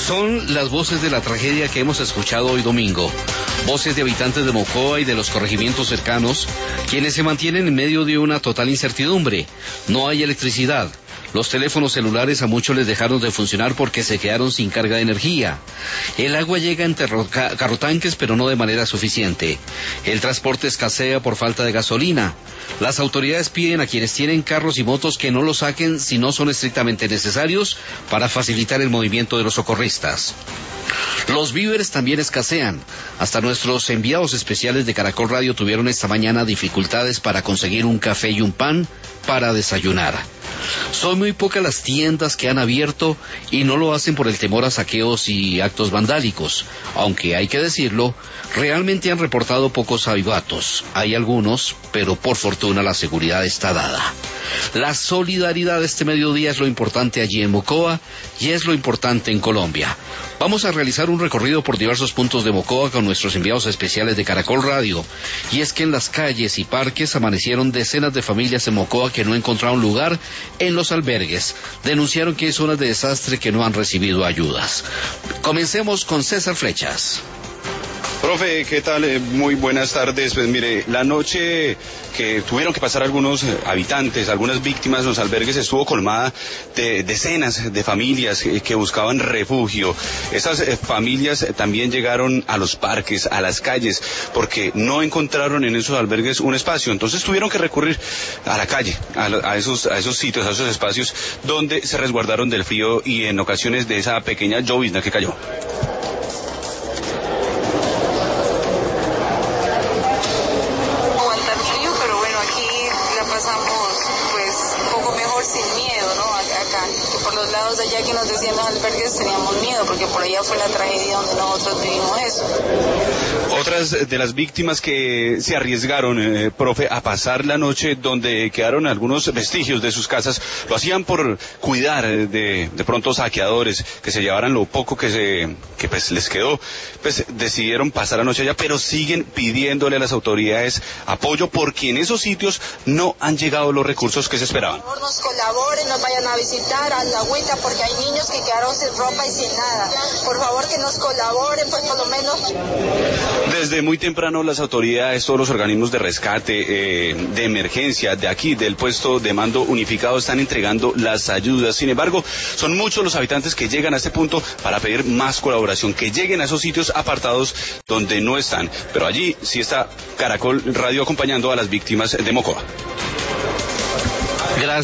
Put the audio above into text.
Son las voces de la tragedia que hemos escuchado hoy domingo. Voces de habitantes de Mocoa y de los corregimientos cercanos, quienes se mantienen en medio de una total incertidumbre. No hay electricidad. Los teléfonos celulares a muchos les dejaron de funcionar porque se quedaron sin carga de energía. El agua llega en carrotanques, pero no de manera suficiente. El transporte escasea por falta de gasolina. Las autoridades piden a quienes tienen carros y motos que no los saquen si no son estrictamente necesarios para facilitar el movimiento de los socorristas. Los víveres también escasean. Hasta nuestros enviados especiales de Caracol Radio tuvieron esta mañana dificultades para conseguir un café y un pan para desayunar. Son muy pocas las tiendas que han abierto y no lo hacen por el temor a saqueos y actos vandálicos. Aunque hay que decirlo, realmente han reportado pocos avivatos. Hay algunos, pero por fortuna la seguridad está dada. La solidaridad de este mediodía es lo importante allí en Mocoa y es lo importante en Colombia. Vamos a realizar un recorrido por diversos puntos de Mocoa con nuestros enviados especiales de Caracol Radio. Y es que en las calles y parques amanecieron decenas de familias en Mocoa que no encontraron lugar en los albergues. Denunciaron que hay zonas de desastre que no han recibido ayudas. Comencemos con César Flechas. Profe, ¿qué tal? Muy buenas tardes. Pues mire, la noche que tuvieron que pasar algunos habitantes, algunas víctimas en los albergues estuvo colmada de decenas de familias que buscaban refugio. Esas familias también llegaron a los parques, a las calles, porque no encontraron en esos albergues un espacio. Entonces tuvieron que recurrir a la calle, a esos sitios, a esos espacios donde se resguardaron del frío y en ocasiones de esa pequeña llovizna que cayó. Allá que nos decían los albergues teníamos miedo porque por allá fue la tragedia donde nosotros vivimos eso. Otras de las víctimas que se arriesgaron, profe, a pasar la noche donde quedaron algunos vestigios de sus casas, lo hacían por cuidar de pronto saqueadores que se llevaran lo poco que pues les quedó, pues decidieron pasar la noche allá, pero siguen pidiéndole a las autoridades apoyo porque en esos sitios no han llegado los recursos que se esperaban. Por favor nos colaboren, nos vayan a visitar a la agüita porque hay niños que quedaron sin ropa y sin nada. Por favor que nos colaboren, pues por lo menos. Desde muy temprano las autoridades, todos los organismos de rescate, de emergencia, de aquí, del puesto de mando unificado, están entregando las ayudas. Sin embargo, son muchos los habitantes que llegan a este punto para pedir más colaboración, que lleguen a esos sitios apartados donde no están. Pero allí sí está Caracol Radio acompañando a las víctimas de Mocoa. Gracias.